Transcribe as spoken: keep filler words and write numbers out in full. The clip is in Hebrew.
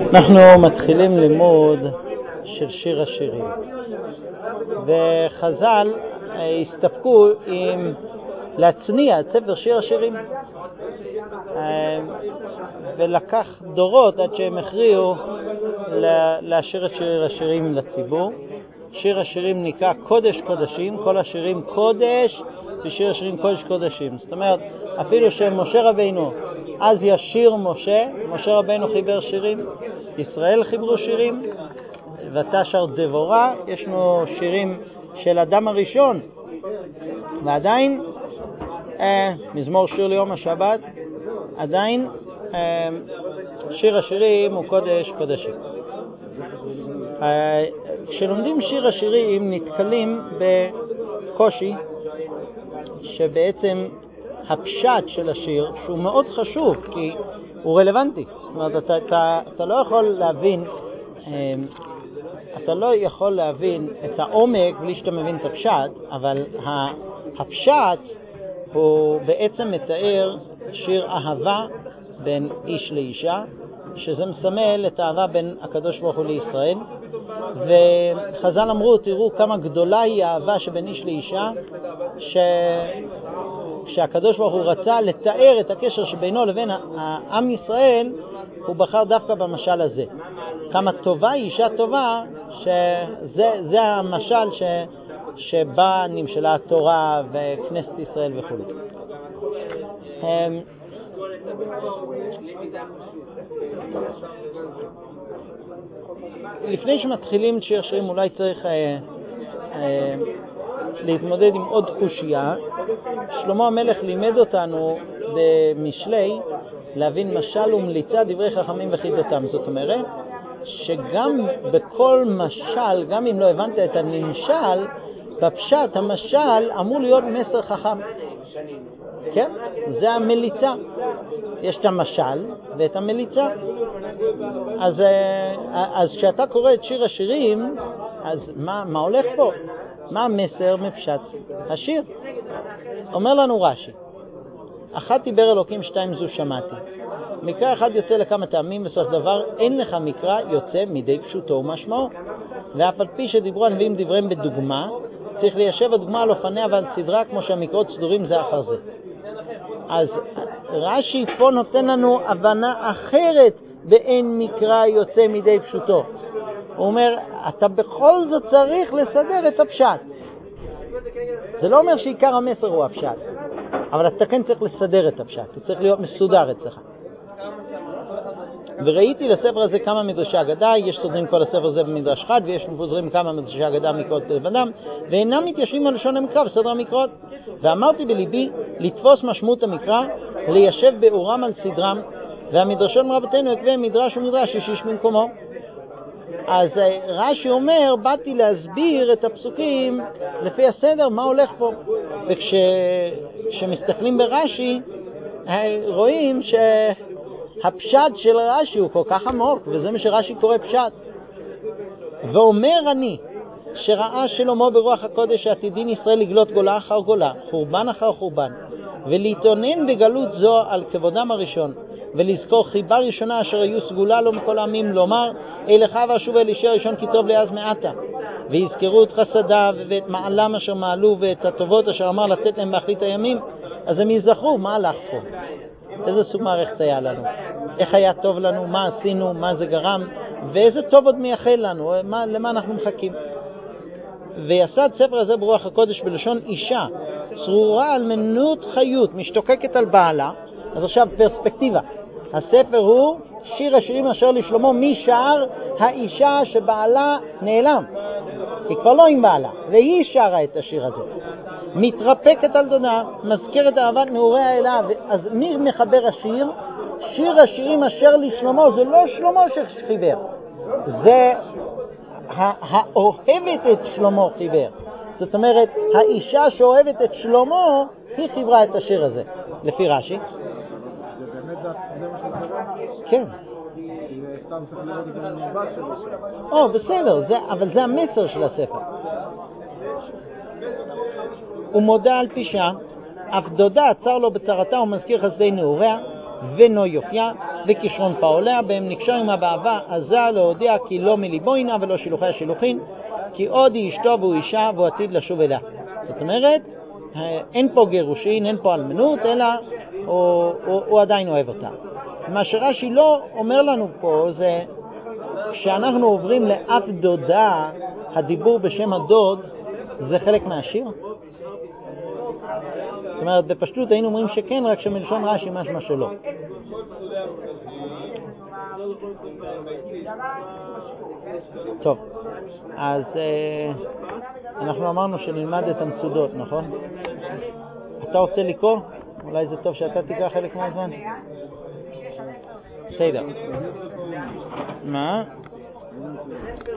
אנחנו מתחילים לימוד של שיר השירים, וחז"ל הסתפקו עם להצניע את ספר שיר השירים, ולקח דורות עד שהם הכריעו להשאיר את שיר השירים לציבור. שיר השירים נקרא קודש קודשים, כל השירים קודש ושיר השירים קודש קודשים. זאת אומרת, אפילו שמשה רבינו אז ישיר משה, משה רבינו חיבר שירים, ישראל חיברו שירים, ותשר דבורה, יש לנו שירים של אדם הראשון, ועדיין אה, מזמור שיר ליום השבת, עדיין אה, שיר השירים הוא קודש קודשים. אה, כשלומדים שיר השירים נתקלים בקושי שבעצם הפשט של השיר, שהוא מאוד חשוב כי הוא רלוונטי. זאת אומרת, אתה, אתה, אתה לא יכול להבין אתה לא יכול להבין את העומק בלי שאתה מבין את הפשט, אבל הפשט הוא בעצם מתאר שיר אהבה בין איש לאישה, שזה מסמל את האהבה בין הקדוש ברוך הוא לישראל. וחז"ל אמרו, תראו כמה גדולה היא האהבה שבין איש לאישה, ש... כשהקדוש ברוך הוא רצה לתאר את הקשר שבינו לבין העם ישראל, הוא בחר דווקא במשל הזה. כמה טובה היא אישה טובה, שזה זה המשל ש... שבה נמשלה התורה וכנסת ישראל וכו'. לפני שמתחילים את שיר השירים אולי צריך אה, אה, להתמודד עם עוד קושיה. שלמה המלך לימד אותנו במשלי להבין משל ומליצה דברי חכמים וחידתם. זאת אומרת שגם בכל משל, גם אם לא הבנת את הנמשל, בפשט המשל אמור להיות מסר חכם. כן? זה המליצה. יש את המשל ואת המליצה. אז, אז כשאתה קורא את שיר השירים, אז מה, מה הולך פה? מה המסר מפשט השיר? אומר לנו רש"י, אחת דיבר אלוקים, שתיים זו שמעתי. מקרא אחד יוצא לכמה טעמים, בסוף דבר אין לך מקרא יוצא מדי פשוטו ומשמעו. ואף על פי שדיברו הנביאים דבריהם בדוגמה, צריך ליישב הדוגמה על אופניה ועל סדרה, כמו שהמקרות סדורים זה אחר זה. אז רש"י פה נותן לנו הבנה אחרת באין מקרא יוצא מדי פשוטו. הוא אומר, אתה בכל זאת צריך לסדר את הפשט. זה לא אומר שעיקר המסר הוא הפשט, אבל אתה כן צריך לסדר את הפשט, הוא צריך להיות מסודר אצלך. וראיתי לספר הזה כמה מדרשי אגדה, יש סודרים כל הספר הזה במדרש חד, ויש מפוזרים כמה מדרשי אגדה מקרות לבדם, ואינם מתיישבים על לשון המקרא וסדר המקרות. ואמרתי בליבי לתפוס משמעות המקרא, ליישב באורם על סדרם, והמדרשון רבותינו יקבע מדרש ומדרש איש במקומו. אז רש"י אומר, באתי להסביר את הפסוקים לפי הסדר, מה הולך פה. וכשמסתכלים ברש"י, רואים שהפשט של רש"י הוא כל כך עמוק, וזה מה שרש"י קורא פשט. ואומר אני, שראה שלמה ברוח הקודש שעתידין ישראל לגלות גולה אחר גולה, חורבן אחר חורבן, ולהתאונן בגלות זו על כבודם הראשון, ולזכור חיבה ראשונה אשר היו סגולה לו מכל העמים, לומר אליך ואשוב אל אישי הראשון כי טוב לי אז מעתה, ויזכרו את חסדיו ואת מעלם אשר מעלו ואת הטובות אשר אמר לתת להם באחרית הימים. אז הם יזכרו מה הלך פה, איזה סוג מערכת היה לנו, איך היה טוב לנו, מה עשינו, מה זה גרם, ואיזה טוב עוד מייחל לנו, מה, למה אנחנו מחכים. ויסד ספר הזה ברוח הקודש בלשון אישה, צרורה על מנות חיות, משתוקקת על בעלה. אז עכשיו פרספקטיבה, הספר הוא שיר השירים אשר לשלמה משער האישה שבעלה נעלם, היא כבר לא עם בעלה, והיא שרה את השיר הזה, מתרפקת על דודה, מזכרת אהבת נעוריה אליו. אז מי מחבר השיר? שיר השירים אשר לשלמה, זה לא שלמה שחיבר, זה האוהבת את שלמה חיבר. זאת אומרת, האישה שאוהבת את שלמה היא חיברה את השיר הזה, לפי רש"י. זה באמת זה מה שזה? כן. זה סתם צריך לראות את המנבט שלו. או, בסדר, זה, אבל זה המסר של הספר. הוא מודה על פשעה, אף דודה עצר לו בצרתה ומזכיר חסדי נעוריה ונו יופיה, וכישרון פעוליה, בהם נקשר עמה באהבה עזה להודיע כי לא מליבו הנה ולא שילוחי השילוחין, כי עוד היא אשתו והוא אישה והוא עתיד לשוב אליה. זאת אומרת, אין פה גירושין, אין פה אלמנות, אלא הוא, הוא, הוא עדיין אוהב אותה. מה שרש"י לא אומר לנו פה זה כשאנחנו עוברים לאף דודה, הדיבור בשם הדוד זה חלק מהשיר. זאת אומרת, בפשטות היינו אומרים שכן, רק שמלשון רש"י משמע שלא. טוב, אז אה, אנחנו אמרנו שנלמד את המצודות, נכון? אתה רוצה לקרוא? אולי זה טוב שאתה תקרא חלק מהזמן? בסדר. מה?